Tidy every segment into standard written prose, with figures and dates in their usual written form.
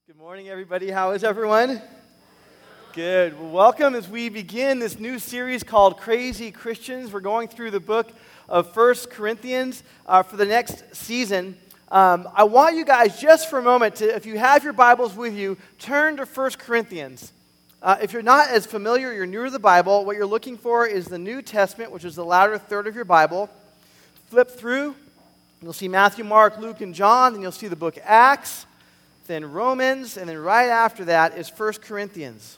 Good morning, everybody. How is everyone? Good. Well, welcome as we begin this new series called Crazy Christians. We're going through the book of 1 Corinthians for the next season. I want you guys, just for a moment, to, if you have your Bibles with you, turn to 1 Corinthians. If you're not as familiar, you're new to the Bible, what you're looking for is the New Testament, which is the latter third of your Bible. Flip through. You'll see Matthew, Mark, Luke, and John. Then you'll see the book Acts. Then Romans, and then right after that is 1 Corinthians.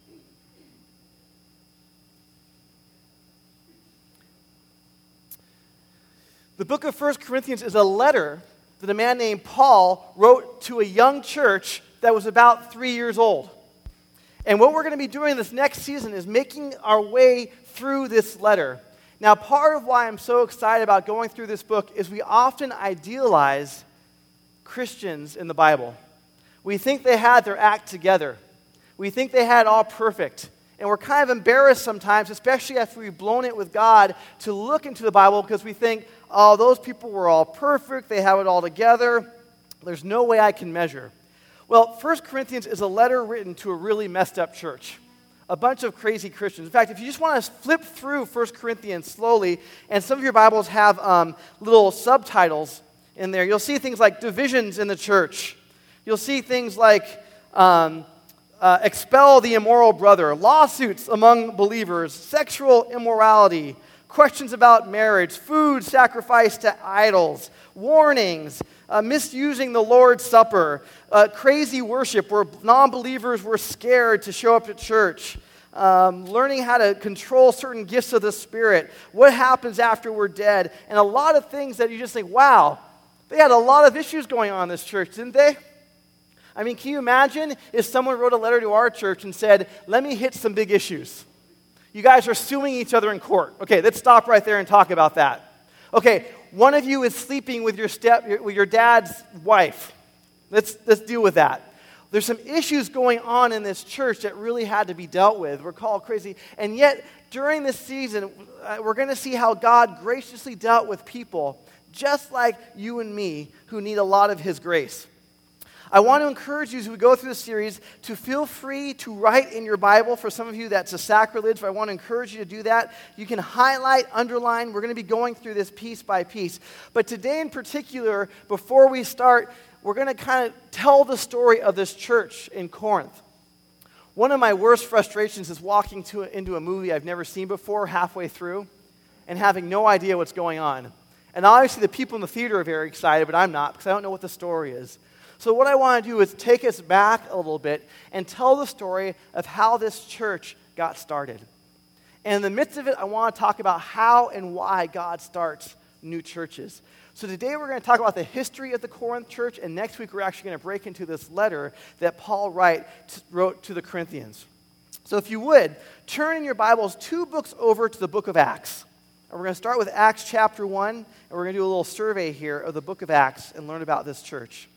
The book of 1 Corinthians is a letter that a man named Paul wrote to a young church that was about 3 years old. And what we're going to be doing this next season is making our way through this letter. Now, part of why I'm so excited about going through this book is we often idealize Christians in the Bible. We think they had their act together. We think they had it all perfect. And we're kind of embarrassed sometimes, especially after we've blown it with God, to look into the Bible because we think, oh, those people were all perfect. They have it all together. There's no way I can measure. Well, 1 Corinthians is a letter written to a really messed up church. A bunch of crazy Christians. In fact, if you just want to flip through 1 Corinthians slowly, and some of your Bibles have little subtitles in there, you'll see things like divisions in the church. You'll see things like expel the immoral brother, lawsuits among believers, sexual immorality, questions about marriage, food sacrificed to idols, warnings, misusing the Lord's Supper, crazy worship where non-believers were scared to show up at church, learning how to control certain gifts of the Spirit, what happens after we're dead, and a lot of things that you just think, wow, they had a lot of issues going on in this church, didn't they? I mean, can you imagine if someone wrote a letter to our church and said, let me hit some big issues. You guys are suing each other in court. Okay, let's stop right there and talk about that. Okay, one of you is sleeping with your dad's wife. Let's deal with that. There's some issues going on in this church that really had to be dealt with. We're called crazy. And yet, during this season, we're going to see how God graciously dealt with people just like you and me who need a lot of His grace. I want to encourage you as we go through this series to feel free to write in your Bible. For some of you, that's a sacrilege, but I want to encourage you to do that. You can highlight, underline. We're going to be going through this piece by piece. But today in particular, before we start, we're going to kind of tell the story of this church in Corinth. One of my worst frustrations is walking into a movie I've never seen before halfway through and having no idea what's going on. And obviously the people in the theater are very excited, but I'm not because I don't know what the story is. So what I want to do is take us back a little bit and tell the story of how this church got started. And in the midst of it, I want to talk about how and why God starts new churches. So today we're going to talk about the history of the Corinth church, and next week we're actually going to break into this letter that Paul wrote to the Corinthians. So if you would, turn in your Bibles 2 books over to the book of Acts. And we're going to start with Acts chapter 1, and we're going to do a little survey here of the book of Acts and learn about this church.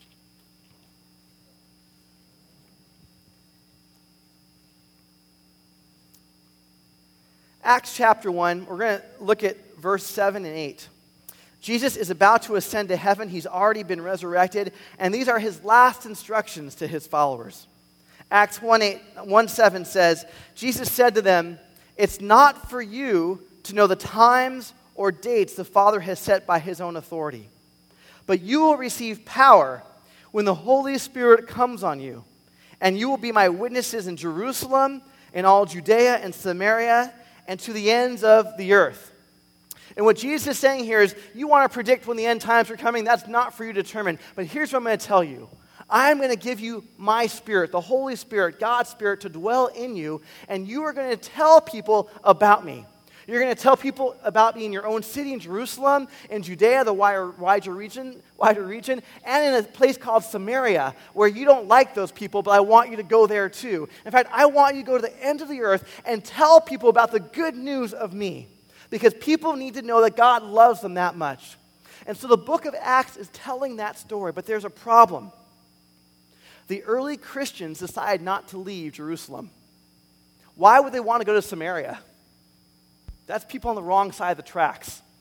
Acts chapter 1, we're going to look at verse 7 and 8. Jesus is about to ascend to heaven. He's already been resurrected, and these are His last instructions to His followers. Acts 1:7 says, Jesus said to them, "It's not for you to know the times or dates the Father has set by His own authority, but you will receive power when the Holy Spirit comes on you, and you will be my witnesses in Jerusalem, in all Judea and Samaria, and to the ends of the earth." And what Jesus is saying here is, you want to predict when the end times are coming, that's not for you to determine. But here's what I'm going to tell you. I'm going to give you my Spirit, the Holy Spirit, God's Spirit, to dwell in you, and you are going to tell people about me. You're going to tell people about me in your own city, in Jerusalem, in Judea, the wider region, and in a place called Samaria, where you don't like those people, but I want you to go there too. In fact, I want you to go to the end of the earth and tell people about the good news of me, because people need to know that God loves them that much. And so the book of Acts is telling that story, but there's a problem. The early Christians decided not to leave Jerusalem. Why would they want to go to Samaria? That's people on the wrong side of the tracks.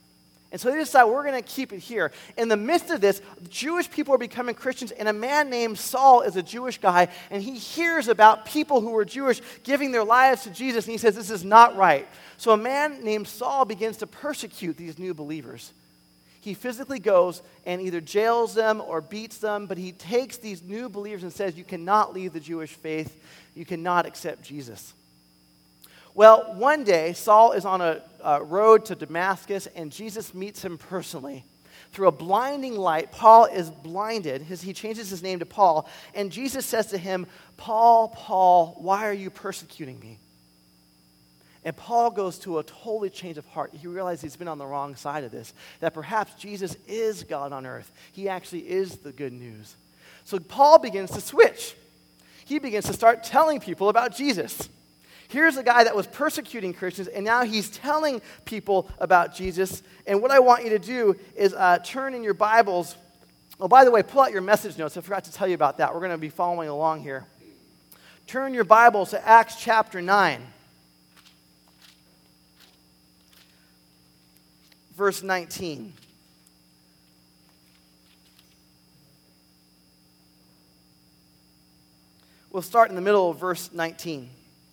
And so they decide, we're going to keep it here. In the midst of this, Jewish people are becoming Christians, and a man named Saul is a Jewish guy, and he hears about people who are Jewish giving their lives to Jesus, and he says, this is not right. So a man named Saul begins to persecute these new believers. He physically goes and either jails them or beats them, but he takes these new believers and says, you cannot leave the Jewish faith. You cannot accept Jesus. Well, one day, Saul is on a road to Damascus, and Jesus meets him personally. Through a blinding light, Paul is blinded. He changes his name to Paul, and Jesus says to him, Paul, Paul, why are you persecuting me? And Paul goes to a totally change of heart. He realizes he's been on the wrong side of this, that perhaps Jesus is God on earth. He actually is the good news. So Paul begins to switch. He begins to start telling people about Jesus. Here's a guy that was persecuting Christians, and now he's telling people about Jesus. And what I want you to do is turn in your Bibles. Oh, by the way, pull out your message notes. I forgot to tell you about that. We're going to be following along here. Turn your Bibles to Acts chapter 9, verse 19. We'll start in the middle of verse 19.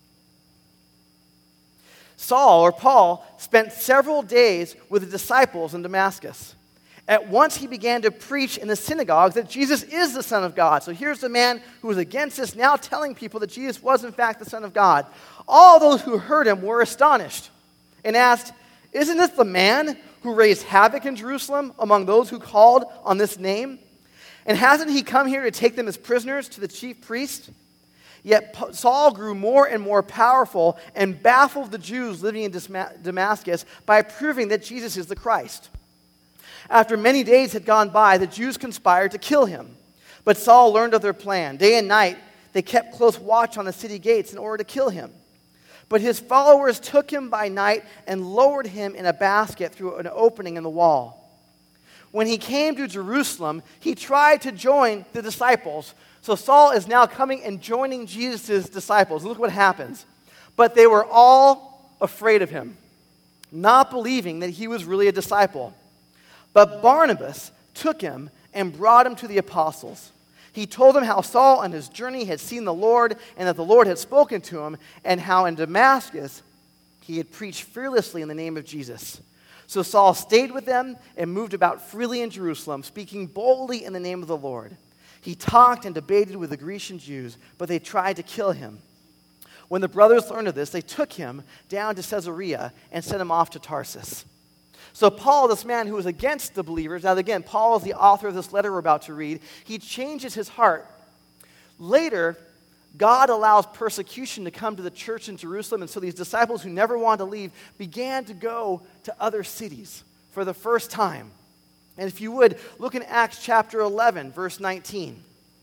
Saul, or Paul, spent several days with the disciples in Damascus. At once he began to preach in the synagogues that Jesus is the Son of God. So here's the man who was against this now telling people that Jesus was in fact the Son of God. All those who heard him were astonished and asked, isn't this the man who raised havoc in Jerusalem among those who called on this name? And hasn't he come here to take them as prisoners to the chief priest? Yet Saul grew more and more powerful and baffled the Jews living in Damascus by proving that Jesus is the Christ. After many days had gone by, the Jews conspired to kill him. But Saul learned of their plan. Day and night, they kept close watch on the city gates in order to kill him. But his followers took him by night and lowered him in a basket through an opening in the wall. When he came to Jerusalem, he tried to join the disciples. So Saul is now coming and joining Jesus' disciples. Look what happens. But they were all afraid of him, not believing that he was really a disciple. But Barnabas took him and brought him to the apostles. He told them how Saul on his journey had seen the Lord and that the Lord had spoken to him, and how in Damascus he had preached fearlessly in the name of Jesus. So Saul stayed with them and moved about freely in Jerusalem, speaking boldly in the name of the Lord. He talked and debated with the Grecian Jews, but they tried to kill him. When the brothers learned of this, they took him down to Caesarea and sent him off to Tarsus. So Paul, this man who was against the believers, now again, Paul is the author of this letter we're about to read, he changes his heart. Later, God allows persecution to come to the church in Jerusalem, and so these disciples who never wanted to leave began to go to other cities for the first time. And if you would, look in Acts chapter 11, verse 19.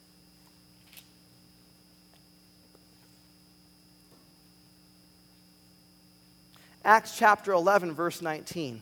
Acts chapter 11, verse 19.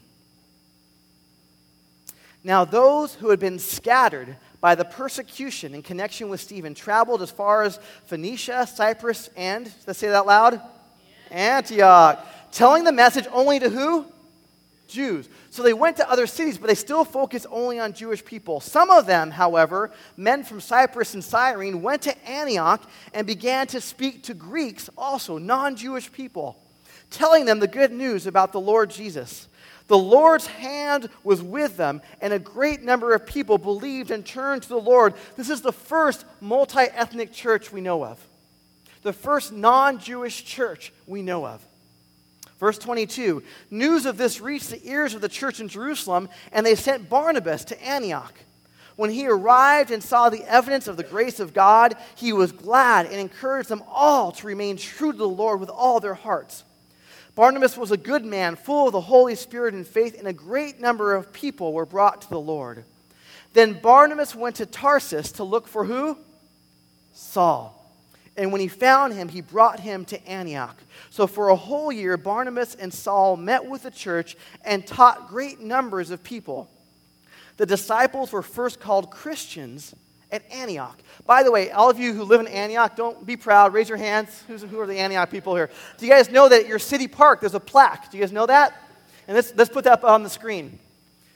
Now those who had been scattered by the persecution in connection with Stephen traveled as far as Phoenicia, Cyprus, and, let's say that out loud, Antioch, telling the message only to who? Jews. So they went to other cities, but they still focused only on Jewish people. Some of them, however, men from Cyprus and Cyrene, went to Antioch and began to speak to Greeks, also non-Jewish people, telling them the good news about the Lord Jesus. The Lord's hand was with them, and a great number of people believed and turned to the Lord. This is the first multi-ethnic church we know of. The first non-Jewish church we know of. Verse 22, news of this reached the ears of the church in Jerusalem, and they sent Barnabas to Antioch. When he arrived and saw the evidence of the grace of God, he was glad and encouraged them all to remain true to the Lord with all their hearts. Barnabas was a good man, full of the Holy Spirit and faith, and a great number of people were brought to the Lord. Then Barnabas went to Tarsus to look for who? Saul. And when he found him, he brought him to Antioch. So for a whole year, Barnabas and Saul met with the church and taught great numbers of people. The disciples were first called Christians at Antioch. By the way, all of you who live in Antioch, don't be proud. Raise your hands. Who are the Antioch people here? Do you guys know that at your city park there's a plaque? Do you guys know that? And let's put that up on the screen.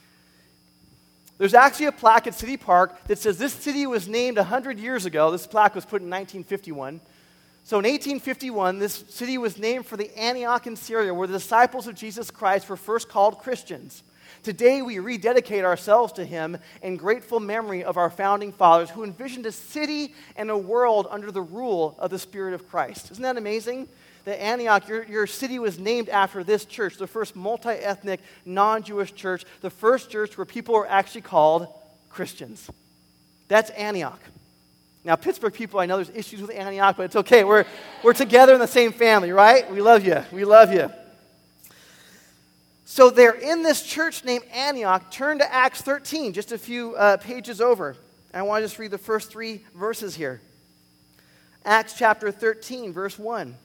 There's actually a plaque at City Park that says this city was named 100 years ago. This plaque was put in 1951. So in 1851, this city was named for the Antioch in Syria, where the disciples of Jesus Christ were first called Christians. Today, we rededicate ourselves to him in grateful memory of our founding fathers who envisioned a city and a world under the rule of the Spirit of Christ. Isn't that amazing? That Antioch, your city was named after this church, the first multi-ethnic, non-Jewish church, the first church where people were actually called Christians. That's Antioch. Now, Pittsburgh people, I know there's issues with Antioch, but it's okay. We're together in the same family, right? We love you. We love you. So they're in this church named Antioch. Turn to Acts 13, just a few pages over. I want to just read the first 3 verses here. Acts chapter 13, verse 1.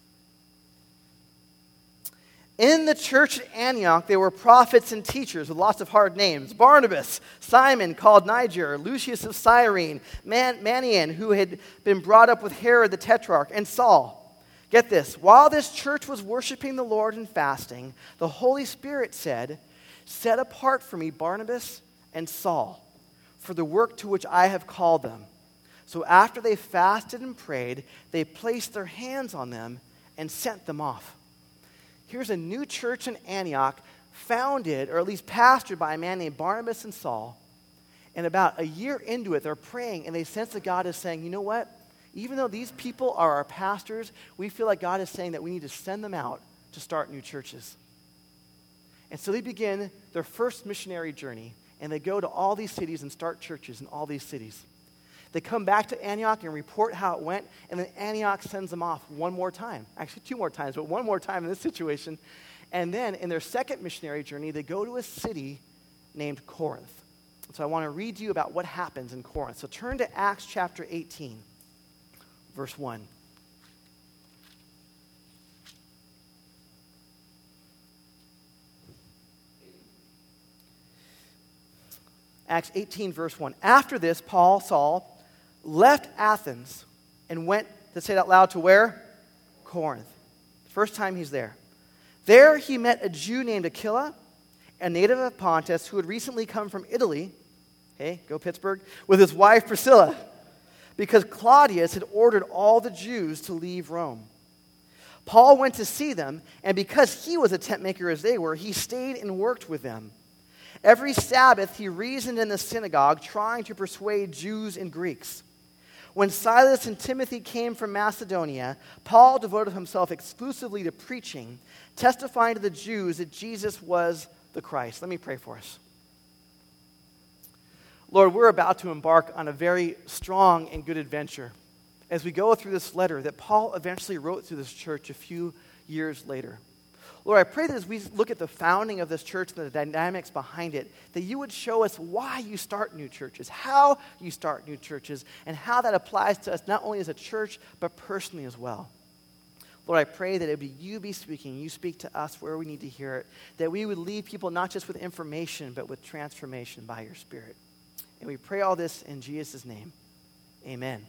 In the church at Antioch, there were prophets and teachers with lots of hard names. Barnabas, Simon, called Niger, Lucius of Cyrene, Manaen, who had been brought up with Herod the Tetrarch, and Saul. Get this. While this church was worshiping the Lord and fasting, the Holy Spirit said, "Set apart for me Barnabas and Saul for the work to which I have called them." So after they fasted and prayed, they placed their hands on them and sent them off. Here's a new church in Antioch, founded, or at least pastored by a man named Barnabas and Saul. And about a year into it, they're praying, and they sense that God is saying, you know what? Even though these people are our pastors, we feel like God is saying that we need to send them out to start new churches. And so they begin their first missionary journey, and they go to all these cities and start churches in all these cities. They come back to Antioch and report how it went, and then Antioch sends them off one more time. Actually, 2 more times, but one more time in this situation. And then in their second missionary journey, they go to a city named Corinth. So I want to read to you about what happens in Corinth. So turn to Acts chapter 18, verse 1. Acts 18, verse 1. After this, Saul, left Athens and went, to say it out loud, to where? Corinth. First time he's there. There he met a Jew named Aquila, a native of Pontus, who had recently come from Italy, hey, go Pittsburgh, with his wife Priscilla, because Claudius had ordered all the Jews to leave Rome. Paul went to see them, and because he was a tent maker as they were, he stayed and worked with them. Every Sabbath he reasoned in the synagogue, trying to persuade Jews and Greeks. When Silas and Timothy came from Macedonia, Paul devoted himself exclusively to preaching, testifying to the Jews that Jesus was the Christ. Let me pray for us. Lord, we're about to embark on a very strong and good adventure as we go through this letter that Paul eventually wrote to this church a few years later. Lord, I pray that as we look at the founding of this church and the dynamics behind it, that you would show us why you start new churches, how you start new churches, and how that applies to us not only as a church, but personally as well. Lord, I pray that it would be you be speaking, you speak to us where we need to hear it, that we would leave people not just with information, but with transformation by your Spirit. And we pray all this in Jesus' name. Amen.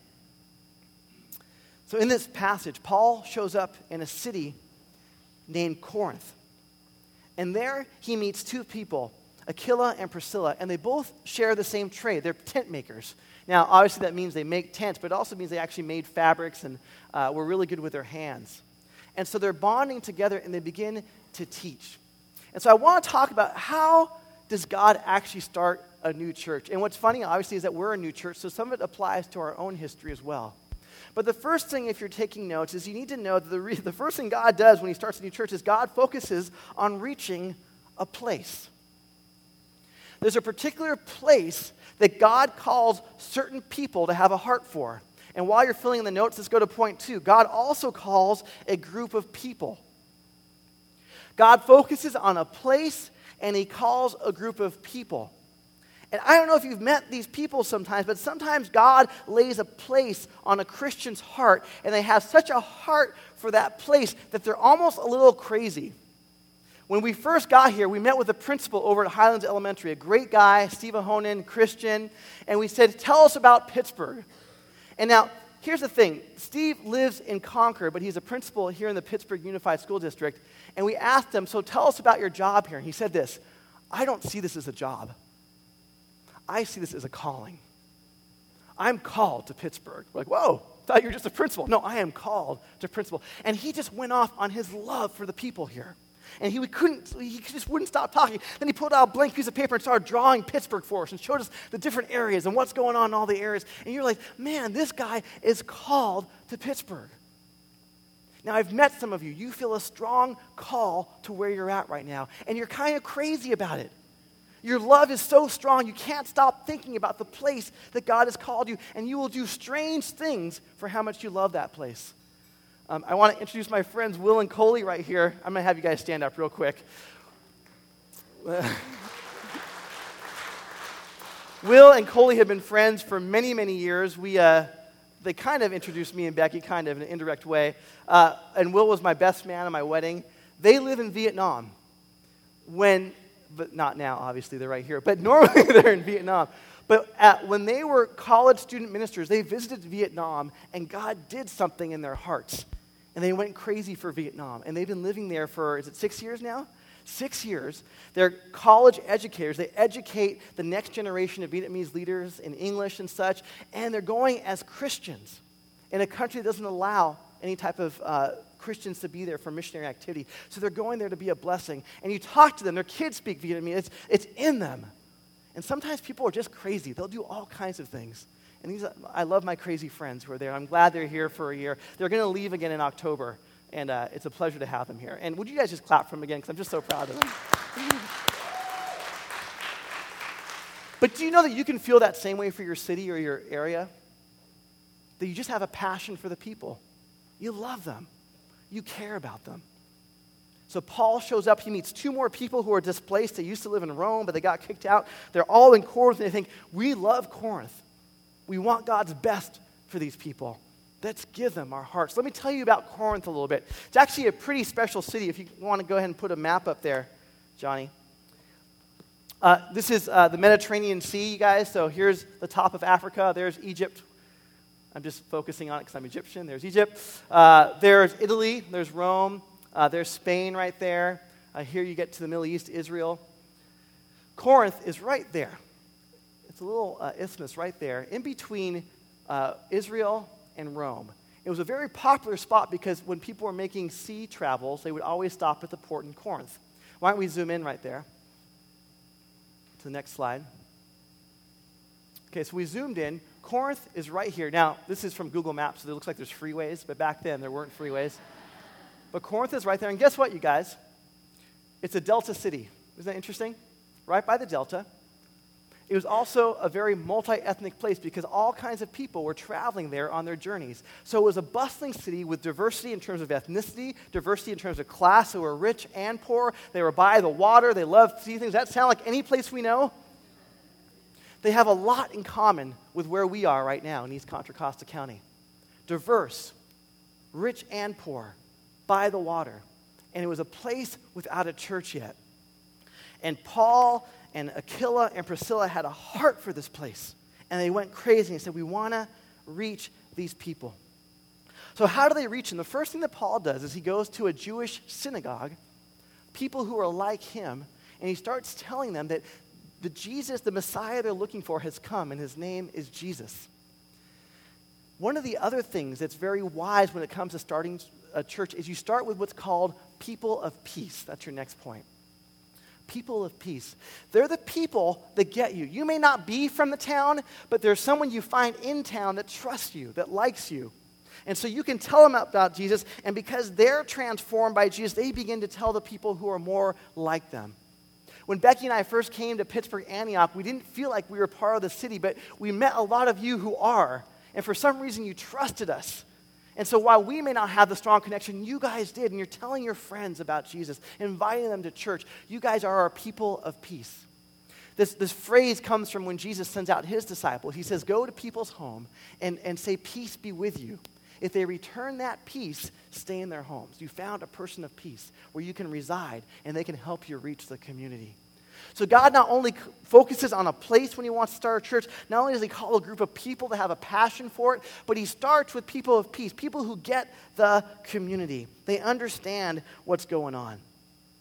So in this passage, Paul shows up in a city named Corinth. And there he meets 2 people, Aquila and Priscilla, and they both share the same trade. They're tent makers. Now, obviously that means they make tents, but it also means they actually made fabrics and were really good with their hands. And so they're bonding together and they begin to teach. And so I want to talk about how does God actually start a new church? And what's funny, obviously, is that we're a new church, so some of it applies to our own history as well. But the first thing, if you're taking notes, is you need to know that the first thing God does when he starts a new church is God focuses on reaching a place. There's a particular place that God calls certain people to have a heart for. And while you're filling in the notes, let's go to point 2. God also calls a group of people. God focuses on a place, and he calls a group of people. And I don't know if you've met these people sometimes, but sometimes God lays a place on a Christian's heart, and they have such a heart for that place that they're almost a little crazy. When we first got here, we met with the principal over at Highlands Elementary, a great guy, Steve Ahonen, Christian, and we said, tell us about Pittsburgh. And now, here's the thing. Steve lives in Concord, but he's a principal here in the Pittsburgh Unified School District, and we asked him, so tell us about your job here. And he said this, I don't see this as a job. I see this as a calling. I'm called to Pittsburgh. We're like, whoa, thought you were just a principal. No, I am called to principal. And he just went off on his love for the people here. And he just wouldn't stop talking. Then he pulled out a blank piece of paper and started drawing Pittsburgh for us and showed us the different areas and what's going on in all the areas. And you're like, man, this guy is called to Pittsburgh. Now, I've met some of you. You feel a strong call to where you're at right now. And you're kind of crazy about it. Your love is so strong, you can't stop thinking about the place that God has called you. And you will do strange things for how much you love that place. I want to introduce my friends Will and Coley right here. I'm going to have you guys stand up real quick. Will and Coley have been friends for many, many years. They kind of introduced me and Becky kind of in an indirect way. And Will was my best man at my wedding. They live in Vietnam. But not now, obviously, they're right here. But normally they're in Vietnam. But when they were college student ministers, they visited Vietnam, and God did something in their hearts. And they went crazy for Vietnam. And they've been living there for, is it 6 years now? 6 years. They're college educators. They educate the next generation of Vietnamese leaders in English and such. And they're going as Christians in a country that doesn't allow any type of Christians to be there for missionary activity. So they're going there to be a blessing. And you talk to them. Their kids speak Vietnamese. It's in them. And sometimes people are just crazy. They'll do all kinds of things. And I love my crazy friends who are there. I'm glad they're here for a year. They're going to leave again in October. And it's a pleasure to have them here. And would you guys just clap for them again? Because I'm just so proud of them. But do you know that you can feel that same way for your city or your area? That you just have a passion for the people. You love them. You care about them. So Paul shows up. He meets 2 more people who are displaced. They used to live in Rome, but they got kicked out. They're all in Corinth, and they think, we love Corinth. We want God's best for these people. Let's give them our hearts. Let me tell you about Corinth a little bit. It's actually a pretty special city. If you want to go ahead and put a map up there, Johnny. This is the Mediterranean Sea, you guys. So here's the top of Africa. There's Egypt. I'm just focusing on it because I'm Egyptian. There's Egypt. There's Italy. There's Rome. There's Spain right there. Here you get to the Middle East, Israel. Corinth is right there. It's a little isthmus right there in between Israel and Rome. It was a very popular spot because when people were making sea travels, they would always stop at the port in Corinth. Why don't we zoom in right there to the next slide. Okay, so we zoomed in. Corinth is right here. Now, this is from Google Maps, so it looks like there's freeways, but back then there weren't freeways. But Corinth is right there, and guess what, you guys? It's a delta city. Isn't that interesting? Right by the delta. It was also a very multi-ethnic place because all kinds of people were traveling there on their journeys. So it was a bustling city with diversity in terms of ethnicity, diversity in terms of class. They were rich and poor. They were by the water. They loved sea things. Does that sound like any place we know? They have a lot in common with where we are right now in East Contra Costa County. Diverse, rich and poor, by the water. And it was a place without a church yet. And Paul and Aquila and Priscilla had a heart for this place. And they went crazy and said, we want to reach these people. So how do they reach them? The first thing that Paul does is he goes to a Jewish synagogue, people who are like him, and he starts telling them that the Jesus, the Messiah they're looking for has come, and his name is Jesus. One of the other things that's very wise when it comes to starting a church is you start with what's called people of peace. That's your next point. People of peace. They're the people that get you. You may not be from the town, but there's someone you find in town that trusts you, that likes you. And so you can tell them about Jesus, and because they're transformed by Jesus, they begin to tell the people who are more like them. When Becky and I first came to Pittsburgh, Antioch, we didn't feel like we were part of the city, but we met a lot of you who are. And for some reason, you trusted us. And so while we may not have the strong connection, you guys did. And you're telling your friends about Jesus, inviting them to church. You guys are our people of peace. This phrase comes from when Jesus sends out his disciples. He says, go to people's home and say, peace be with you. If they return that peace, stay in their homes. You found a person of peace where you can reside and they can help you reach the community. So God not only focuses on a place when he wants to start a church, not only does he call a group of people to have a passion for it, but he starts with people of peace, people who get the community. They understand what's going on.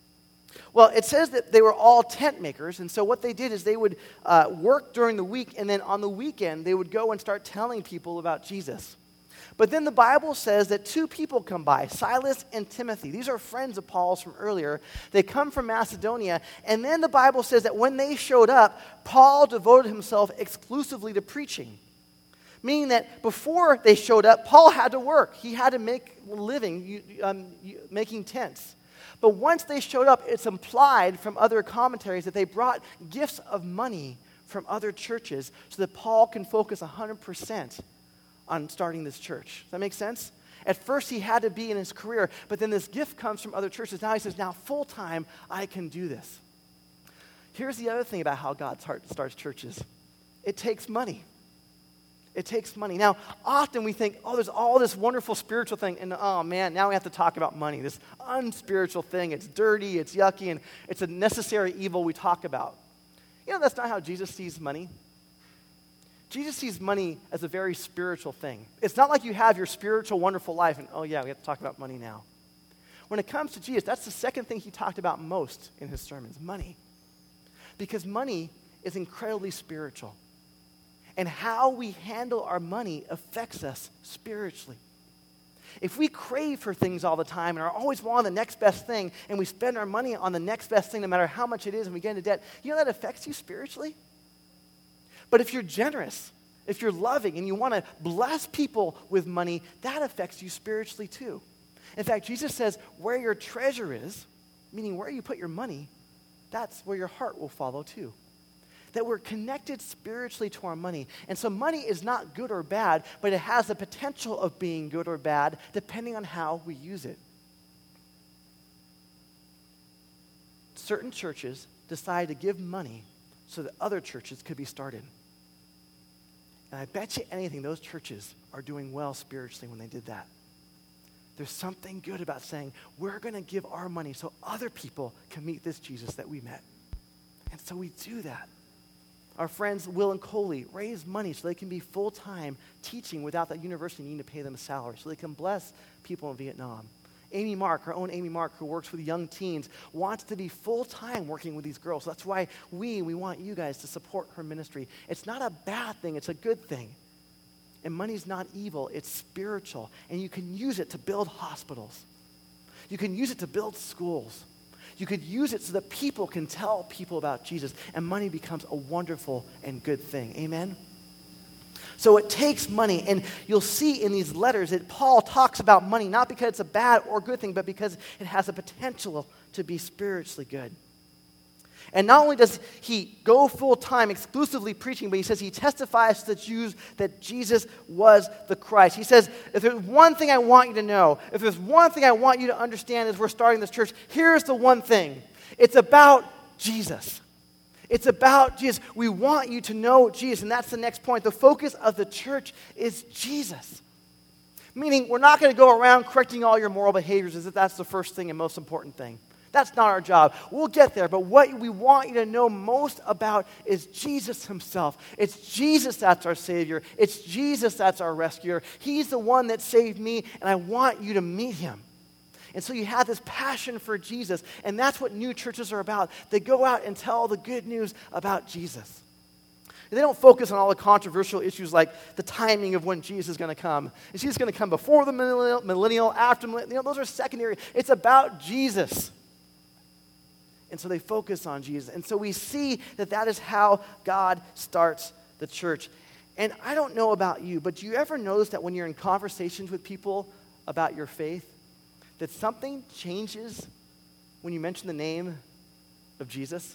Well, it says that they were all tent makers, and so what they did is they would work during the week, and then on the weekend, they would go and start telling people about Jesus. But then the Bible says that two people come by, Silas and Timothy. These are friends of Paul's from earlier. They come from Macedonia, and then the Bible says that when they showed up, Paul devoted himself exclusively to preaching. Meaning that before they showed up, Paul had to work. He had to make a living making tents. But once they showed up, it's implied from other commentaries that they brought gifts of money from other churches so that Paul can focus 100% on starting this church. Does that make sense? At first, he had to be in his career, but then this gift comes from other churches. Now he says, now full-time, I can do this. Here's the other thing about how God starts churches. It takes money. It takes money. Now, often we think, oh, there's all this wonderful spiritual thing, and oh man, now we have to talk about money, this unspiritual thing. It's dirty, it's yucky, and it's a necessary evil we talk about. You know, that's not how Jesus sees money. Jesus sees money as a very spiritual thing. It's not like you have your spiritual, wonderful life, and oh yeah, we have to talk about money now. When it comes to Jesus, that's the second thing he talked about most in his sermons, money. Because money is incredibly spiritual. And how we handle our money affects us spiritually. If we crave for things all the time and are always wanting the next best thing, and we spend our money on the next best thing no matter how much it is, and we get into debt, you know that affects you spiritually? But if you're generous, if you're loving, and you want to bless people with money, that affects you spiritually too. In fact, Jesus says, where your treasure is, meaning where you put your money, that's where your heart will follow too. That we're connected spiritually to our money. And so money is not good or bad, but it has the potential of being good or bad depending on how we use it. Certain churches decide to give money so that other churches could be started. And I bet you anything, those churches are doing well spiritually when they did that. There's something good about saying, we're going to give our money so other people can meet this Jesus that we met. And so we do that. Our friends Will and Coley raise money so they can be full-time teaching without that university needing to pay them a salary, so they can bless people in Vietnam. Amy Mark, our own Amy Mark, who works with young teens, wants to be full-time working with these girls. So that's why we want you guys to support her ministry. It's not a bad thing, it's a good thing. And money's not evil, it's spiritual. And you can use it to build hospitals. You can use it to build schools. You could use it so that people can tell people about Jesus, and money becomes a wonderful and good thing. Amen? So it takes money, and you'll see in these letters that Paul talks about money, not because it's a bad or good thing, but because it has the potential to be spiritually good. And not only does he go full-time exclusively preaching, but he says he testifies to the Jews that Jesus was the Christ. He says, if there's one thing I want you to know, if there's one thing I want you to understand as we're starting this church, here's the one thing. It's about Jesus. It's about Jesus. We want you to know Jesus, and that's the next point. The focus of the church is Jesus. Meaning, we're not going to go around correcting all your moral behaviors as if that's the first thing and most important thing. That's not our job. We'll get there, but what we want you to know most about is Jesus himself. It's Jesus that's our Savior. It's Jesus that's our rescuer. He's the one that saved me, and I want you to meet him. And so you have this passion for Jesus, and that's what new churches are about. They go out and tell the good news about Jesus. They don't focus on all the controversial issues like the timing of when Jesus is going to come. Is Jesus going to come before the millennial, after millennial? Those are secondary. It's about Jesus. And so they focus on Jesus. And so we see that that is how God starts the church. And I don't know about you, but do you ever notice that when you're in conversations with people about your faith, that something changes when you mention the name of Jesus?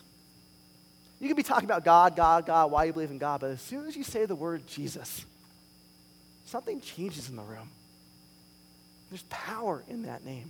You can be talking about God, why you believe in God, but as soon as you say the word Jesus, something changes in the room. There's power in that name.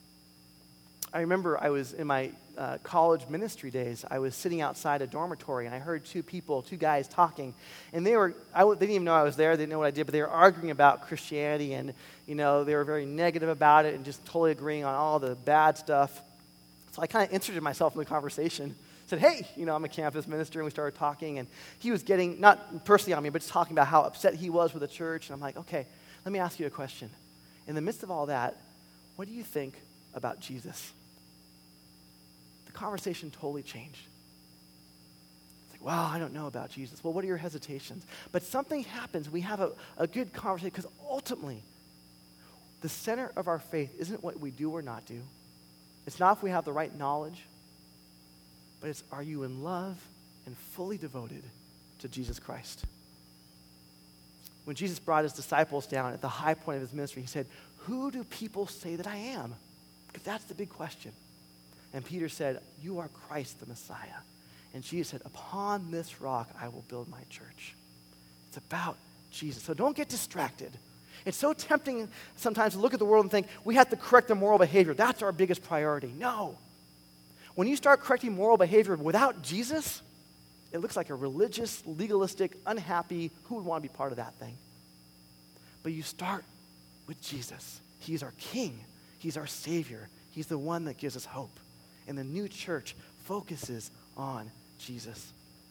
I remember I was in my college ministry days. I was sitting outside a dormitory, and I heard two guys talking, and they didn't even know I was there. They didn't know what I did, but they were arguing about Christianity, and they were very negative about it and just totally agreeing on all the bad stuff. So I kind of inserted myself in the conversation. Said, hey, I'm a campus minister, and we started talking, and he was getting, not personally on me, but just talking about how upset he was with the church, and I'm like, okay, let me ask you a question. In the midst of all that, what do you think about Jesus? the conversation totally changed. It's like, well, I don't know about Jesus. Well, what are your hesitations? But something happens. We have a good conversation because ultimately, the center of our faith isn't what we do or not do. It's not if we have the right knowledge, but it's, are you in love and fully devoted to Jesus Christ? When Jesus brought his disciples down at the high point of his ministry, he said, who do people say that I am? Because that's the big question. And Peter said, you are Christ the Messiah. And Jesus said, upon this rock I will build my church. It's about Jesus. So don't get distracted. It's so tempting sometimes to look at the world and think, we have to correct the moral behavior. That's our biggest priority. No. When you start correcting moral behavior without Jesus, it looks like a religious, legalistic, unhappy, who would want to be part of that thing? But you start with Jesus. He's our King. He's our Savior. He's the one that gives us hope. And the new church focuses on Jesus.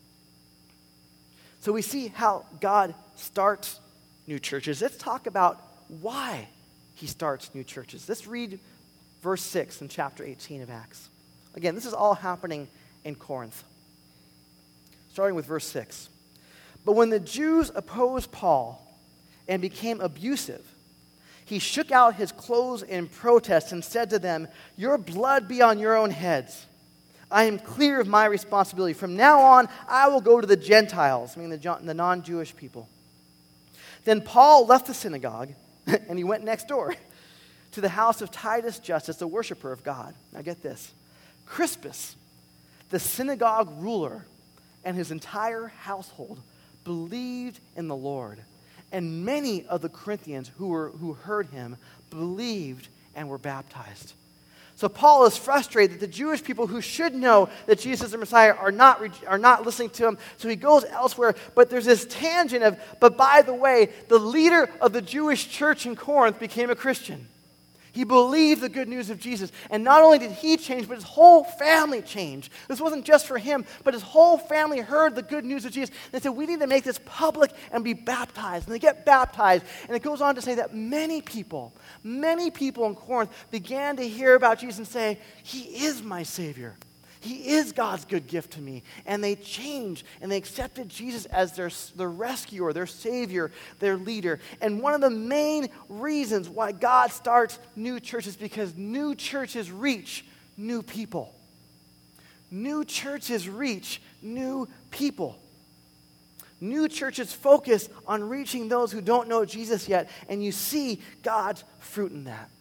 So we see how God starts new churches. Let's talk about why he starts new churches. Let's read verse 6 in chapter 18 of Acts. Again, this is all happening in Corinth. Starting with verse 6. But when the Jews opposed Paul and became abusive, he shook out his clothes in protest and said to them, your blood be on your own heads. I am clear of my responsibility. From now on, I will go to the Gentiles, meaning the non-Jewish people. Then Paul left the synagogue, and he went next door to the house of Titus Justus, the worshiper of God. Now get this. Crispus, the synagogue ruler, and his entire household believed in the Lord. And many of the Corinthians who heard him believed and were baptized. So Paul is frustrated that the Jewish people who should know that Jesus is the Messiah are not listening to him. So he goes elsewhere. But there's this tangent of, but by the way, the leader of the Jewish church in Corinth became a Christian. He believed the good news of Jesus. And not only did he change, but his whole family changed. This wasn't just for him, but his whole family heard the good news of Jesus. And they said, we need to make this public and be baptized. And they get baptized. And it goes on to say that many people in Corinth began to hear about Jesus and say, he is my Savior. He is God's good gift to me. And they changed, and they accepted Jesus as their rescuer, their Savior, their leader. And one of the main reasons why God starts new churches is because new churches reach new people. New churches reach new people. New churches focus on reaching those who don't know Jesus yet, and you see God's fruit in that.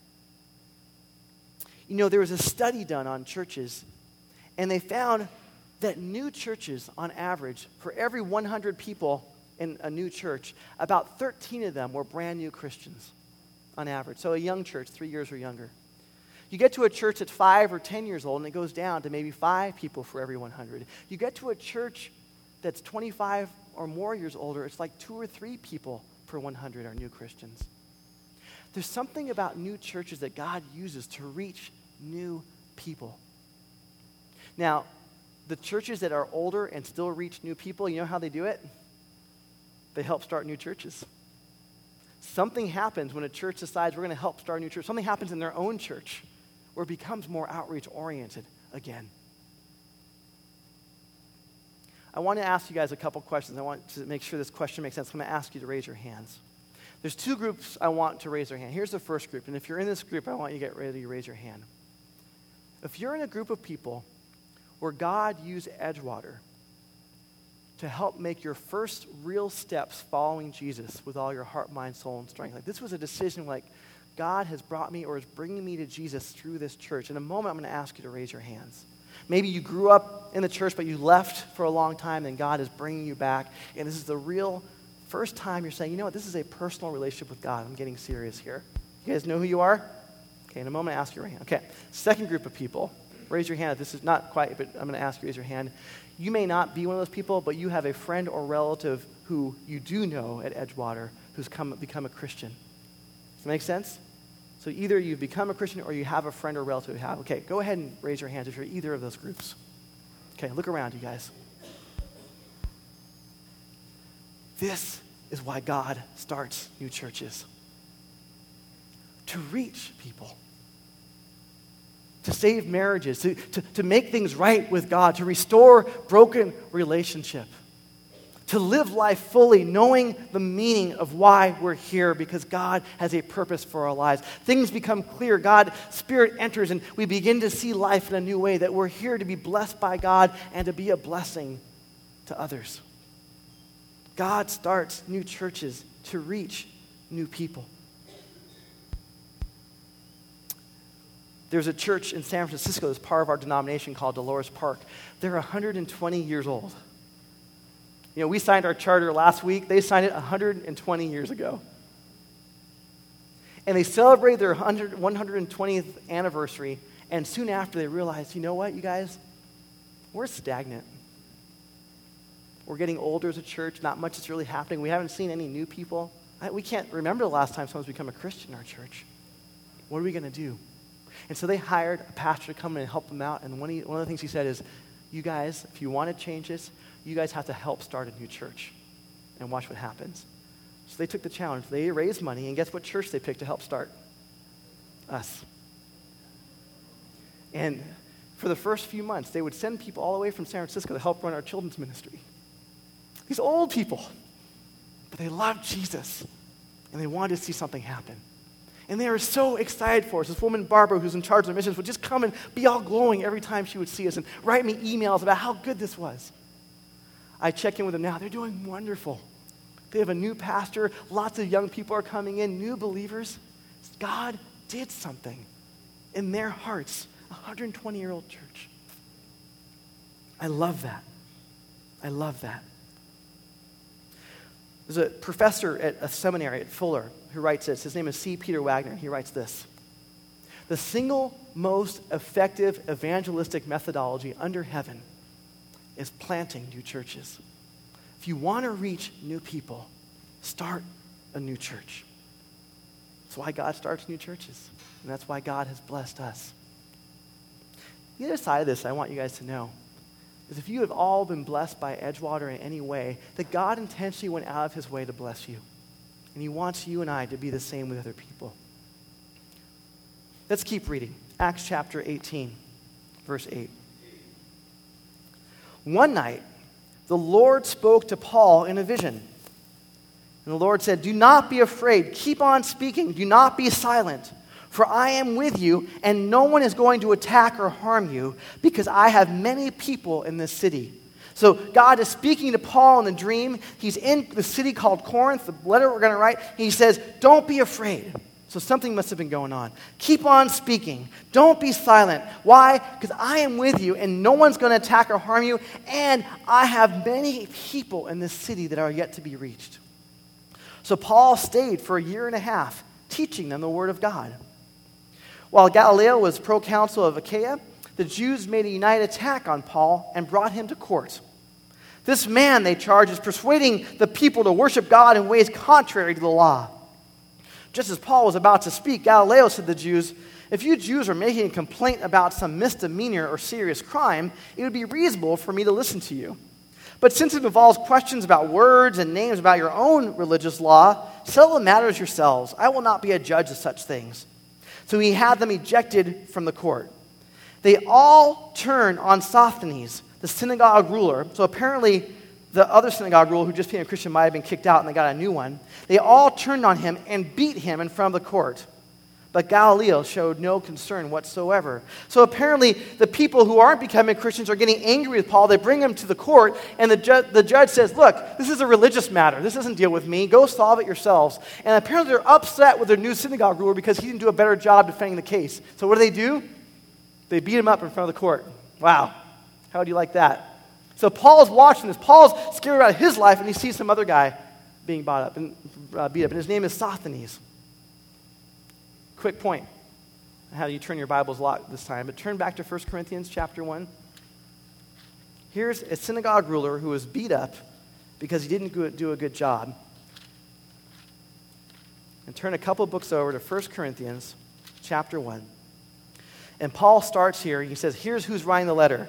You know, there was a study done on churches, and they found that new churches, on average, for every 100 people in a new church, about 13 of them were brand new Christians, on average. So a young church, 3 years or younger. You get to a church that's 5 or 10 years old, and it goes down to maybe 5 people for every 100. You get to a church that's 25 or more years older, it's like 2 or 3 people per 100 are new Christians. There's something about new churches that God uses to reach new people. Now, the churches that are older and still reach new people, you know how they do it? They help start new churches. Something happens when a church decides we're going to help start a new church. Something happens in their own church where it becomes more outreach-oriented again. I want to ask you guys a couple questions. I want to make sure this question makes sense. I'm going to ask you to raise your hands. There's 2 groups I want to raise their hand. Here's the first group, and if you're in this group, I want you to get ready to raise your hand. If you're in a group of people where God used Edgewater to help make your first real steps following Jesus with all your heart, mind, soul, and strength. Like this was a decision like, God has brought me or is bringing me to Jesus through this church. In a moment, I'm going to ask you to raise your hands. Maybe you grew up in the church, but you left for a long time, and God is bringing you back. And this is the real first time you're saying, you know what, this is a personal relationship with God. I'm getting serious here. You guys know who you are? Okay, in a moment, I ask you to raise your hand. Okay, second group of people. Raise your hand if this is not quite, but I'm going to ask you to raise your hand. You may not be one of those people, but you have a friend or relative who you do know at Edgewater who's become a Christian. Does that make sense? So either you've become a Christian or you have a friend or relative who have. Okay, go ahead and raise your hands if you're either of those groups. Okay, look around, you guys. This is why God starts new churches. To reach people. to save marriages, to make things right with God, to restore broken relationship, to live life fully, knowing the meaning of why we're here, because God has a purpose for our lives. Things become clear. God's Spirit enters, and we begin to see life in a new way, that we're here to be blessed by God and to be a blessing to others. God starts new churches to reach new people. There's a church in San Francisco that's part of our denomination called Dolores Park. They're 120 years old. You know, we signed our charter last week. They signed it 120 years ago. And they celebrated their 120th anniversary, and soon after they realized, you know what, you guys? We're stagnant. We're getting older as a church. Not much is really happening. We haven't seen any new people. We can't remember the last time someone's become a Christian in our church. What are we going to do? And so they hired a pastor to come in and help them out. And one of the things he said is, you guys, if you want to change this, you guys have to help start a new church and watch what happens. So they took the challenge. They raised money, and guess what church they picked to help start? Us. And for the first few months, they would send people all the way from San Francisco to help run our children's ministry. These old people. But they loved Jesus, and they wanted to see something happen. And they were so excited for us. This woman, Barbara, who's in charge of missions, would just come and be all glowing every time she would see us and write me emails about how good this was. I check in with them now. They're doing wonderful. They have a new pastor. Lots of young people are coming in, new believers. God did something in their hearts. A 120-year-old church. I love that. I love that. There's a professor at a seminary at Fuller who writes this. His name is C. Peter Wagner. He writes this. The single most effective evangelistic methodology under heaven is planting new churches. If you want to reach new people, start a new church. That's why God starts new churches. And that's why God has blessed us. The other side of this I want you guys to know is if you have all been blessed by Edgewater in any way, that God intentionally went out of his way to bless you. And he wants you and I to be the same with other people. Let's keep reading. Acts chapter 18, verse 8. One night, the Lord spoke to Paul in a vision. And the Lord said, do not be afraid. Keep on speaking. Do not be silent. For I am with you, and no one is going to attack or harm you, because I have many people in this city. So God is speaking to Paul in the dream. He's in the city called Corinth, the letter we're going to write. He says, don't be afraid. So something must have been going on. Keep on speaking. Don't be silent. Why? Because I am with you, and no one's going to attack or harm you, and I have many people in this city that are yet to be reached. So Paul stayed for 1.5 years, teaching them the word of God. While Gallio was proconsul of Achaia, the Jews made a united attack on Paul and brought him to court. This man, they charged, is persuading the people to worship God in ways contrary to the law. Just as Paul was about to speak, Gallio said to the Jews, if you Jews are making a complaint about some misdemeanor or serious crime, it would be reasonable for me to listen to you. But since it involves questions about words and names about your own religious law, settle the matters yourselves. I will not be a judge of such things. So he had them ejected from the court. They all turned on Sosthenes, the synagogue ruler. So apparently the other synagogue ruler who just became a Christian might have been kicked out and they got a new one. They all turned on him and beat him in front of the court. But Gallio showed no concern whatsoever. So apparently the people who aren't becoming Christians are getting angry with Paul. They bring him to the court, and the judge says, look, this is a religious matter. This doesn't deal with me. Go solve it yourselves. And apparently they're upset with their new synagogue ruler because he didn't do a better job defending the case. So what do? They beat him up in front of the court. Wow. How would you like that? So Paul's watching this. Paul's scared about his life, and he sees some other guy being beat up, and his name is Sosthenes. Quick point. How do you turn your Bibles a lot this time? But turn back to 1 Corinthians chapter 1. Here's a synagogue ruler who was beat up because he didn't do a good job. And turn a couple books over to 1 Corinthians chapter 1. And Paul starts here. He says, here's who's writing the letter.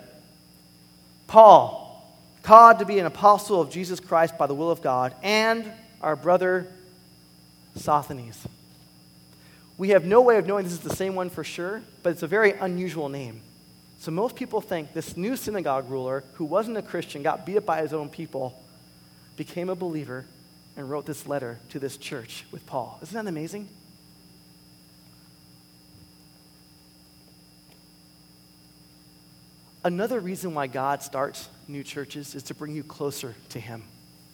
Paul, called to be an apostle of Jesus Christ by the will of God, and our brother Sosthenes. We have no way of knowing this is the same one for sure, but it's a very unusual name. So most people think this new synagogue ruler, who wasn't a Christian, got beat up by his own people, became a believer, and wrote this letter to this church with Paul. Isn't that amazing? Another reason why God starts new churches is to bring you closer to him.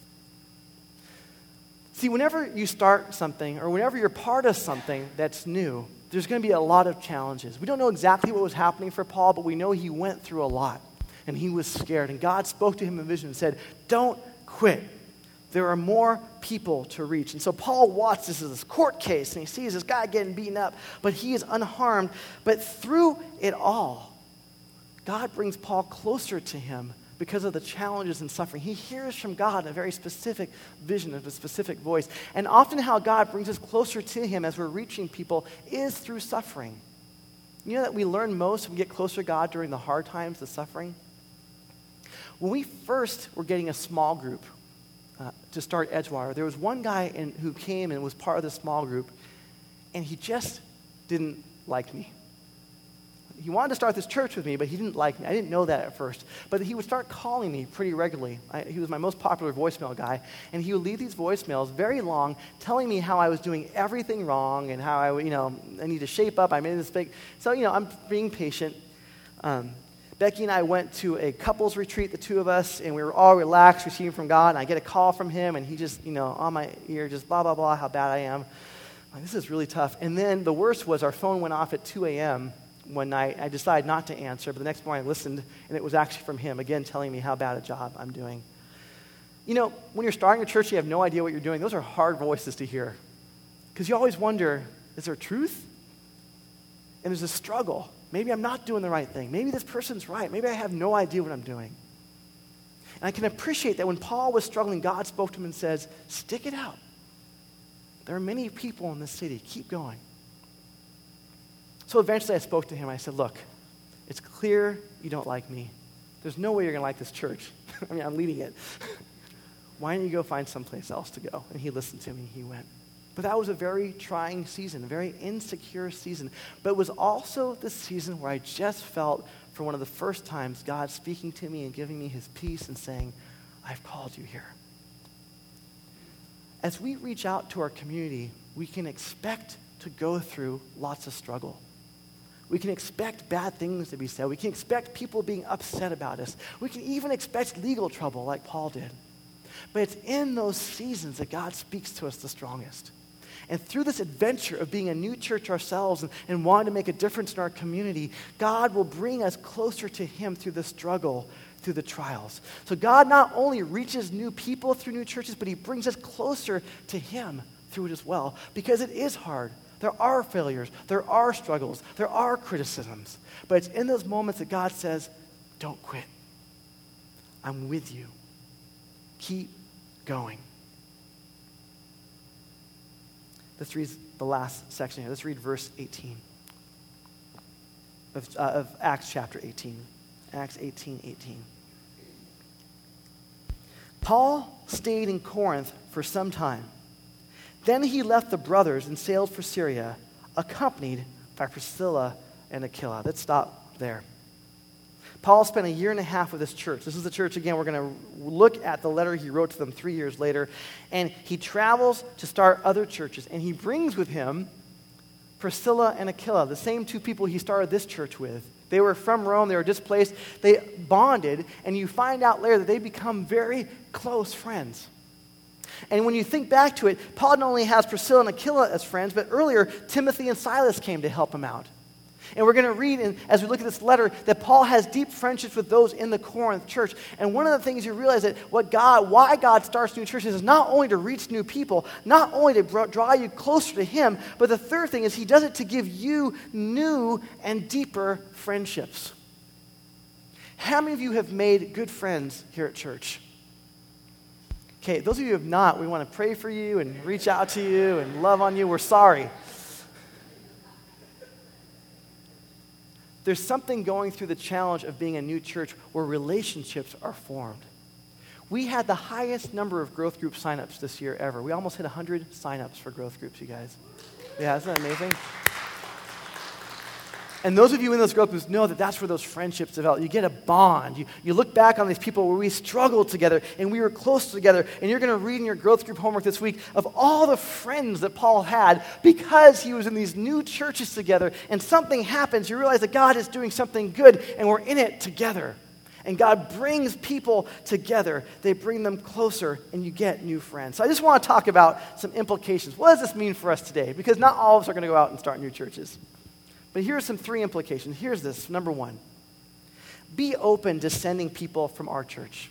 See, whenever you start something or whenever you're part of something that's new, there's going to be a lot of challenges. We don't know exactly what was happening for Paul, but we know he went through a lot, and he was scared. And God spoke to him in vision and said, don't quit. There are more people to reach. And so Paul watches this court case, and he sees this guy getting beaten up, but he is unharmed. But through it all, God brings Paul closer to him because of the challenges and suffering. He hears from God a very specific vision of a specific voice. And often how God brings us closer to him as we're reaching people is through suffering. You know that we learn most when we get closer to God during the hard times, the suffering? When we first were getting a small group to start Edgewater, there was one guy who came and was part of the small group, and he just didn't like me. He wanted to start this church with me, but he didn't like me. I didn't know that at first. But he would start calling me pretty regularly. He was my most popular voicemail guy. And he would leave these voicemails very long, telling me how I was doing everything wrong and how I need to shape up. I made a mistake. So, I'm being patient. Becky and I went to a couples retreat, the two of us, and we were all relaxed, receiving from God. And I get a call from him, and he just, on my ear, just blah, blah, blah, how bad I am. I'm like, this is really tough. And then the worst was our phone went off at 2 a.m., one night. I decided not to answer, but the next morning I listened, and it was actually from him, again, telling me how bad a job I'm doing. When you're starting a church, you have no idea what you're doing. Those are hard voices to hear. Because you always wonder, is there truth? And there's a struggle. Maybe I'm not doing the right thing. Maybe this person's right. Maybe I have no idea what I'm doing. And I can appreciate that when Paul was struggling, God spoke to him and says, stick it out. There are many people in this city. Keep going. So eventually I spoke to him. I said, look, it's clear you don't like me. There's no way you're going to like this church. I'm leading it. Why don't you go find someplace else to go? And he listened to me. He went. But that was a very trying season, a very insecure season. But it was also the season where I just felt, for one of the first times, God speaking to me and giving me his peace and saying, I've called you here. As we reach out to our community, we can expect to go through lots of struggle. We can expect bad things to be said. We can expect people being upset about us. We can even expect legal trouble like Paul did. But it's in those seasons that God speaks to us the strongest. And through this adventure of being a new church ourselves and wanting to make a difference in our community, God will bring us closer to him through the struggle, through the trials. So God not only reaches new people through new churches, but he brings us closer to him through it as well. Because it is hard. There are failures. There are struggles. There are criticisms. But it's in those moments that God says, don't quit. I'm with you. Keep going. Let's read the last section here. Let's read verse 18 of Acts chapter 18. Acts 18:18. Paul stayed in Corinth for some time. Then he left the brothers and sailed for Syria, accompanied by Priscilla and Aquila. Let's stop there. Paul spent 1.5 years with this church. This is the church, again, we're going to look at the letter he wrote to them 3 years later. And he travels to start other churches. And he brings with him Priscilla and Aquila, the same two people he started this church with. They were from Rome. They were displaced. They bonded. And you find out later that they become very close friends. And when you think back to it, Paul not only has Priscilla and Aquila as friends, but earlier Timothy and Silas came to help him out. And we're going to read, as we look at this letter, that Paul has deep friendships with those in the Corinth church. And one of the things you realize that why God starts new churches is not only to reach new people, not only to draw you closer to him, but the third thing is he does it to give you new and deeper friendships. How many of you have made good friends here at church? Okay, those of you who have not, we want to pray for you and reach out to you and love on you. We're sorry. There's something going through the challenge of being a new church where relationships are formed. We had the highest number of growth group signups this year ever. We almost hit 100 signups for growth groups, you guys. Yeah, isn't that amazing? And those of you in those growth groups know that that's where those friendships develop. You get a bond. You look back on these people where we struggled together and we were close together. And you're going to read in your growth group homework this week of all the friends that Paul had because he was in these new churches together. And something happens. You realize that God is doing something good and we're in it together. And God brings people together. They bring them closer and you get new friends. So I just want to talk about some implications. What does this mean for us today? Because not all of us are going to go out and start new churches. But here are some 3 implications. Here's this. Number 1, be open to sending people from our church.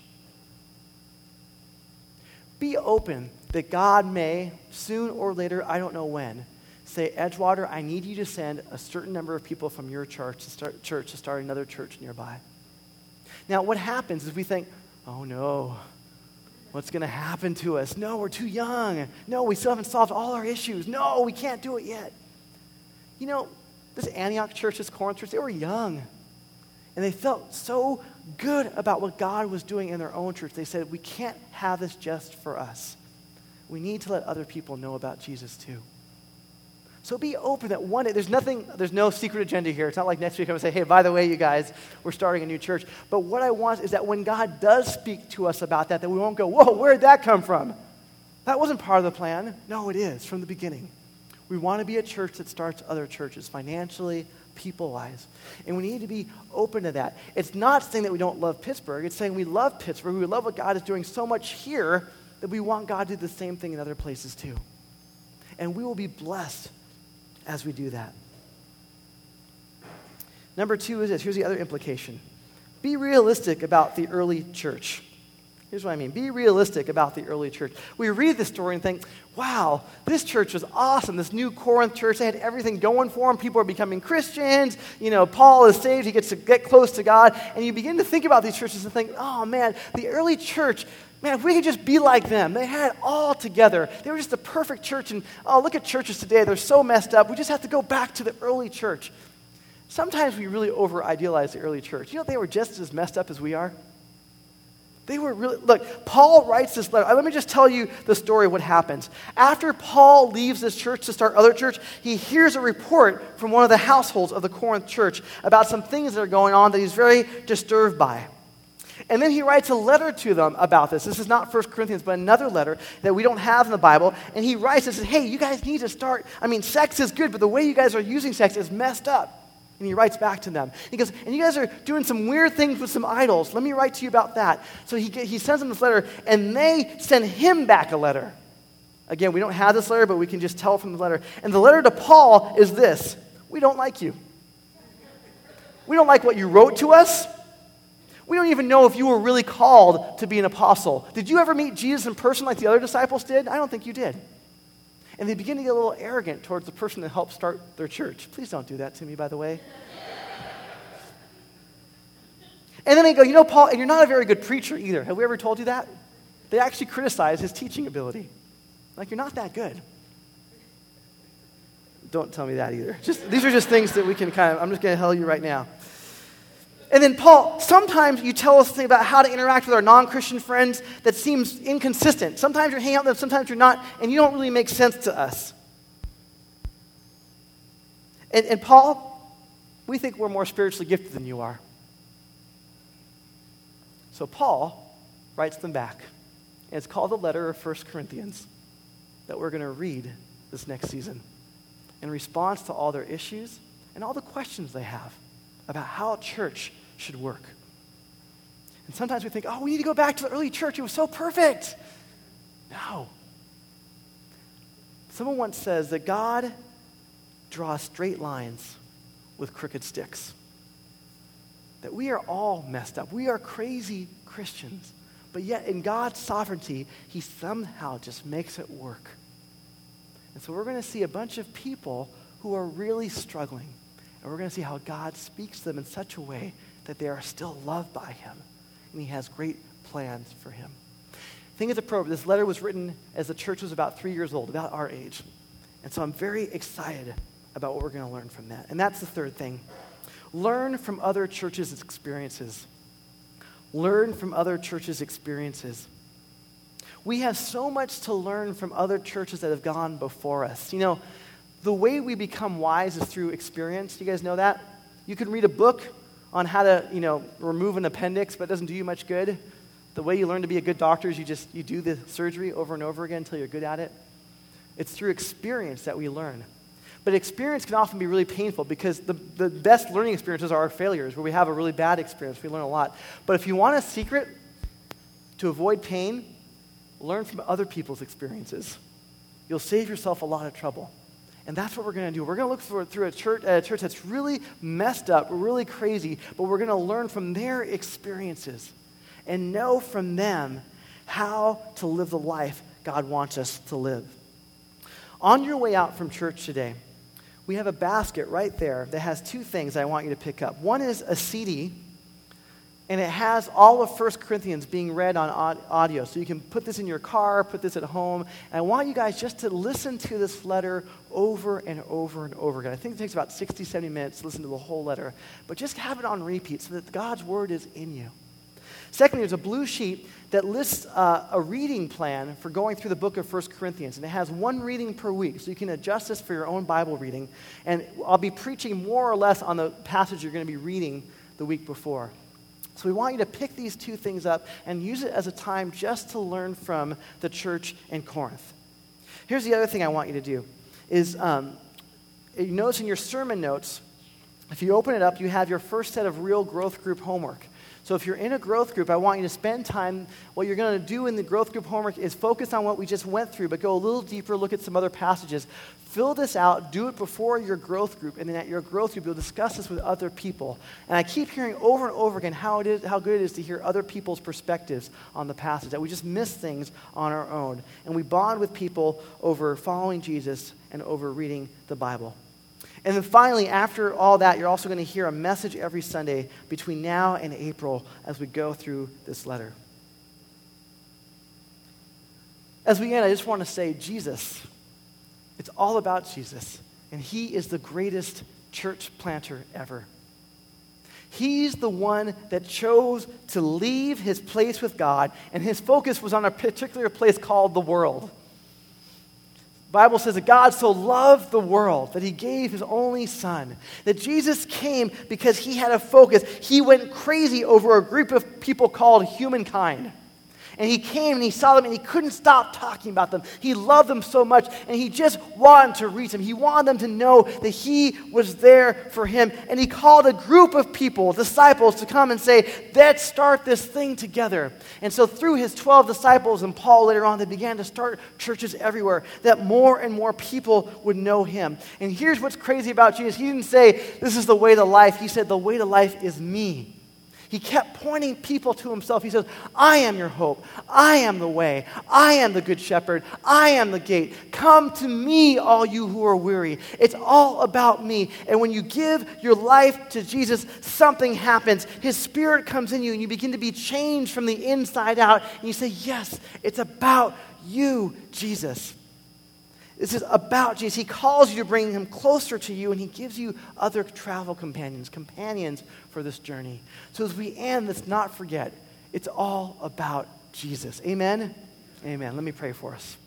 Be open that God may, soon or later, I don't know when, say, Edgewater, I need you to send a certain number of people from your church to start another church nearby. Now, what happens is we think, oh no, what's going to happen to us? No, we're too young. No, we still haven't solved all our issues. No, we can't do it yet. You know, this Antioch church, this Corinth church, they were young. And they felt so good about what God was doing in their own church. They said, we can't have this just for us. We need to let other people know about Jesus too. So be open that one day, there's no secret agenda here. It's not like next week I'm going to say, hey, by the way, you guys, we're starting a new church. But what I want is that when God does speak to us about that we won't go, whoa, where did that come from? That wasn't part of the plan. No, it is from the beginning. We want to be a church that starts other churches, financially, people-wise. And we need to be open to that. It's not saying that we don't love Pittsburgh. It's saying we love Pittsburgh. We love what God is doing so much here that we want God to do the same thing in other places too. And we will be blessed as we do that. Number 2 is this. Here's the other implication. Be realistic about the early church. Here's what I mean. Be realistic about the early church. We read this story and think, wow, this church was awesome. This new Corinth church, they had everything going for them. People are becoming Christians. You know, Paul is saved. He gets to get close to God. And you begin to think about these churches and think, oh, man, the early church, man, if we could just be like them. They had it all together. They were just the perfect church. And, oh, look at churches today. They're so messed up. We just have to go back to the early church. Sometimes we really over-idealize the early church. You know, they were just as messed up as we are. They were really, look, Paul writes this letter. Let me just tell you the story of what happens. After Paul leaves this church to start other church, he hears a report from one of the households of the Corinth church about some things that are going on that he's very disturbed by. And then he writes a letter to them about this. This is not 1 Corinthians, but another letter that we don't have in the Bible. And he writes and says, hey, you guys need to start, sex is good, but the way you guys are using sex is messed up. And he writes back to them. He goes, and you guys are doing some weird things with some idols. Let me write to you about that. So he sends them this letter, and they send him back a letter. Again, we don't have this letter, but we can just tell from the letter. And the letter to Paul is this: we don't like you. We don't like what you wrote to us. We don't even know if you were really called to be an apostle. Did you ever meet Jesus in person like the other disciples did? I don't think you did. And they begin to get a little arrogant towards the person that helped start their church. Please don't do that to me, by the way. And then they go, you know, Paul, and you're not a very good preacher either. Have we ever told you that? They actually criticize his teaching ability. Like, you're not that good. Don't tell me that either. These are just things that we can I'm just going to tell you right now. And then Paul, sometimes you tell us something about how to interact with our non-Christian friends that seems inconsistent. Sometimes you're hanging out with them, sometimes you're not, and you don't really make sense to us. And Paul, we think we're more spiritually gifted than you are. So Paul writes them back. And it's called the letter of 1 Corinthians that we're going to read this next season in response to all their issues and all the questions they have about how a church should work. And sometimes we think, oh, we need to go back to the early church. It was so perfect. No. Someone once says that God draws straight lines with crooked sticks. That we are all messed up. We are crazy Christians. But yet in God's sovereignty, he somehow just makes it work. And so we're going to see a bunch of people who are really struggling. And we're going to see how God speaks to them in such a way that they are still loved by him. And he has great plans for him. I think it's appropriate. This letter was written as the church was about 3 years old, about our age. And so I'm very excited about what we're going to learn from that. And that's the third thing. Learn from other churches' experiences. Learn from other churches' experiences. We have so much to learn from other churches that have gone before us. You know, the way we become wise is through experience. You guys know that? You can read a book on how to, remove an appendix, but it doesn't do you much good. The way you learn to be a good doctor is you do the surgery over and over again until you're good at it. It's through experience that we learn. But experience can often be really painful because the best learning experiences are our failures, where we have a really bad experience. We learn a lot. But if you want a secret to avoid pain, learn from other people's experiences. You'll save yourself a lot of trouble. And that's what we're going to do. We're going to look through a church that's really messed up, really crazy, but we're going to learn from their experiences and know from them how to live the life God wants us to live. On your way out from church today, we have a basket right there that has two things I want you to pick up. One is a CD, and it has all of 1 Corinthians being read on audio. So you can put this in your car, put this at home. And I want you guys just to listen to this letter over and over and over again. I think it takes about 60, 70 minutes to listen to the whole letter. But just have it on repeat so that God's word is in you. Secondly, there's a blue sheet that lists a reading plan for going through the book of 1 Corinthians. And it has one reading per week, so you can adjust this for your own Bible reading. And I'll be preaching more or less on the passage you're going to be reading the week before. So we want you to pick these two things up and use it as a time just to learn from the church in Corinth. Here's the other thing I want you to do is you notice in your sermon notes, if you open it up, you have your first set of real growth group homework. So if you're in a growth group, I want you to spend time. What you're going to do in the growth group homework is focus on what we just went through, but go a little deeper, look at some other passages. Fill this out, do it before your growth group, and then at your growth group, you'll discuss this with other people. And I keep hearing over and over again how good it is to hear other people's perspectives on the passage, that we just miss things on our own. And we bond with people over following Jesus and over reading the Bible. And then finally, after all that, you're also going to hear a message every Sunday between now and April as we go through this letter. As we end, I just want to say Jesus. It's all about Jesus. And he is the greatest church planter ever. He's the one that chose to leave his place with God, and his focus was on a particular place called the world. The Bible says that God so loved the world that he gave his only son. That Jesus came because he had a focus. He went crazy over a group of people called humankind. And he came and he saw them and he couldn't stop talking about them. He loved them so much and he just wanted to reach them. He wanted them to know that he was there for him. And he called a group of people, disciples, to come and say, let's start this thing together. And so through his 12 disciples and Paul later on, they began to start churches everywhere, that more and more people would know him. And here's what's crazy about Jesus. He didn't say, this is the way to life. He said, the way to life is me. He kept pointing people to himself. He says, I am your hope. I am the way. I am the good shepherd. I am the gate. Come to me, all you who are weary. It's all about me. And when you give your life to Jesus, something happens. His spirit comes in you and you begin to be changed from the inside out. And you say, yes, it's about you, Jesus. This is about Jesus. He calls you to bring him closer to you, and he gives you other travel companions for this journey. So as we end, let's not forget, it's all about Jesus. Amen? Amen. Let me pray for us.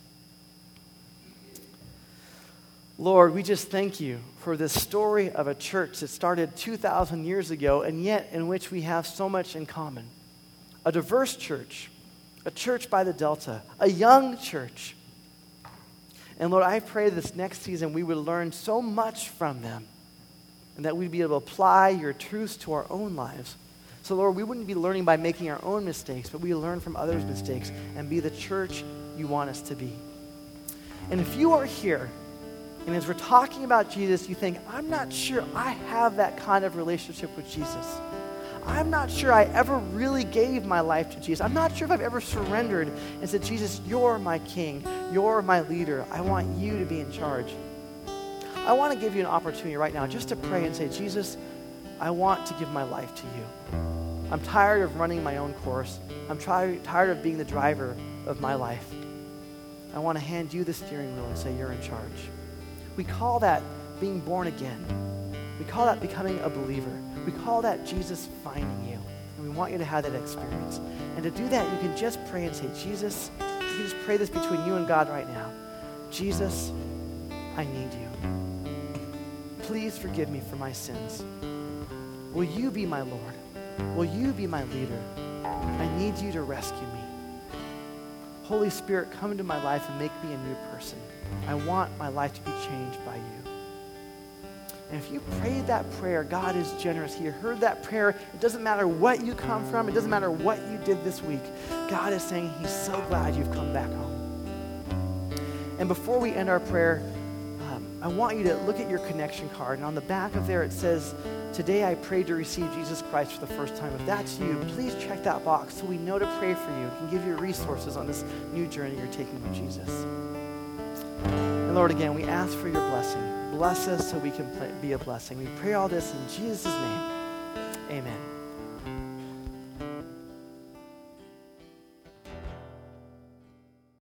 Lord, we just thank you for this story of a church that started 2,000 years ago, and yet in which we have so much in common. A diverse church, a church by the Delta, a young church. And Lord, I pray this next season we would learn so much from them and that we'd be able to apply your truths to our own lives. So Lord, we wouldn't be learning by making our own mistakes, but we learn from others' mistakes and be the church you want us to be. And if you are here and as we're talking about Jesus, you think, I'm not sure I have that kind of relationship with Jesus. I'm not sure I ever really gave my life to Jesus. I'm not sure if I've ever surrendered and said, Jesus, you're my king. You're my leader. I want you to be in charge. I want to give you an opportunity right now just to pray and say, Jesus, I want to give my life to you. I'm tired of running my own course. I'm tired of being the driver of my life. I want to hand you the steering wheel and say, you're in charge. We call that being born again. We call that becoming a believer. We call that Jesus finding you. And we want you to have that experience. And to do that, you can just pray and say, Jesus, you can just pray this between you and God right now. Jesus, I need you. Please forgive me for my sins. Will you be my Lord? Will you be my leader? I need you to rescue me. Holy Spirit, come into my life and make me a new person. I want my life to be changed by you. And if you prayed that prayer, God is generous. He heard that prayer. It doesn't matter what you come from. It doesn't matter what you did this week. God is saying he's so glad you've come back home. And before we end our prayer, I want you to look at your connection card. And on the back of there, it says, today I prayed to receive Jesus Christ for the first time. If that's you, please check that box so we know to pray for you. We can give you resources on this new journey you're taking with Jesus. And Lord, again, we ask for your blessing. Bless us so we can be a blessing. We pray all this in Jesus' name. Amen.